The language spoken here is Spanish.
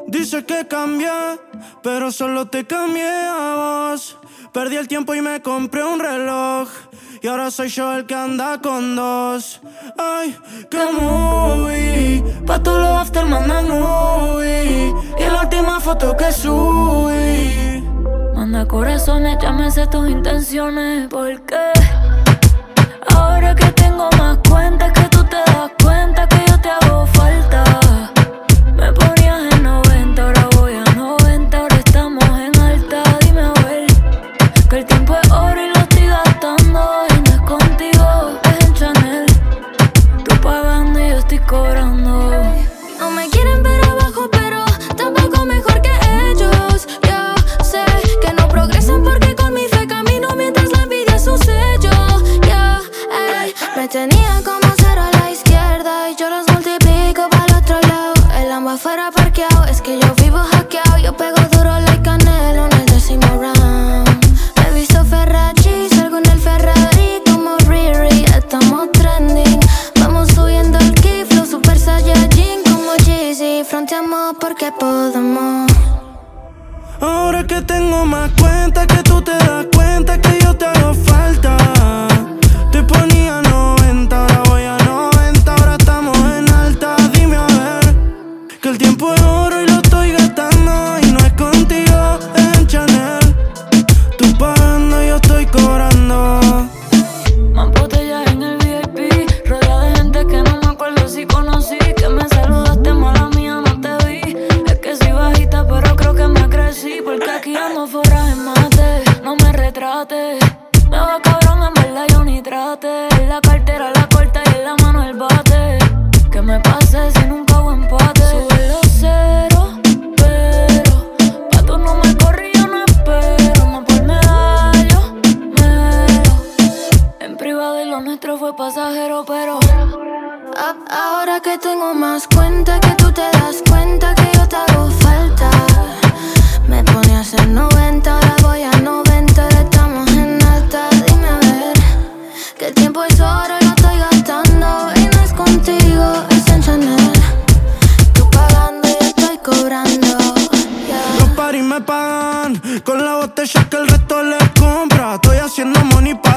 Dice que cambié, pero solo te cambié a vos. Perdí el tiempo y me compré un reloj, y ahora soy yo el que anda con dos. Ay, qué movie, pa' todos los after mandan movie, y en la última foto que subí. Manda corazones, ya me sé tus intenciones. ¿Por qué? Ahora que tengo más cuentas que tú te das cuenta que yo te hago falta. Me ponías en 90, ahora voy a 90, ahora estamos en alta. Dime a ver, que el tiempo es oro y lo estoy gastando, y no es contigo, es en Chanel. Tú pagando y yo estoy cobrando. No me quieren ver abajo, pero tampoco mejor que ellos. Yo sé que no progresan porque con mi fe camino mientras la envidia es su sello. Me tenían como cero a la izquierda y yo los multiplico para el otro lado. El lambo afuera parqueado, es que yo vivo hackeado. Yo pego duro like Canelo en el 10º round. Me he visto Ferrari, salgo en el Ferrari como Riri. Estamos trending, vamos subiendo el ki, flow super saiyajin como Jeezy. Fronteamos porque podemos. Ahora que tengo más cuenta que tú te das cuenta que yo te hago falta. Te ponía 90, ahora voy a 90, ahora estamos en alta. Dime a ver, que el tiempo es oro y lo estoy gastando, y no es contigo, es en Chanel. Tú pagando y yo estoy cobrando. Más botellas en el VIP, rodeada de gente que no me acuerdo si conocí. Que me saludaste, mala mía, no te vi. Es que soy bajita, pero creo que me crecí, porque aquí ando fuera de mate, no me retrate. Me va cabrón, en verdad yo ni trate. En la cartera la corta y en la mano el bate. Que me pase si nunca hago empate. Sube los ceros, pero pa' tú no me corrí, yo no espero. No por medallo, mero. En privado y lo nuestro fue pasajero, pero ahora que tengo más cuenta que tú te das cuenta que yo te hago falta. Me ponías en 90, ahora voy a 90, ahora estamos en alta. Dime a ver, que el tiempo es oro y lo estoy gastando, y no es contigo, es en Chanel. Tú pagando y yo estoy cobrando, yeah. Los paris me pagan con la botella que el resto les compra. Estoy haciendo money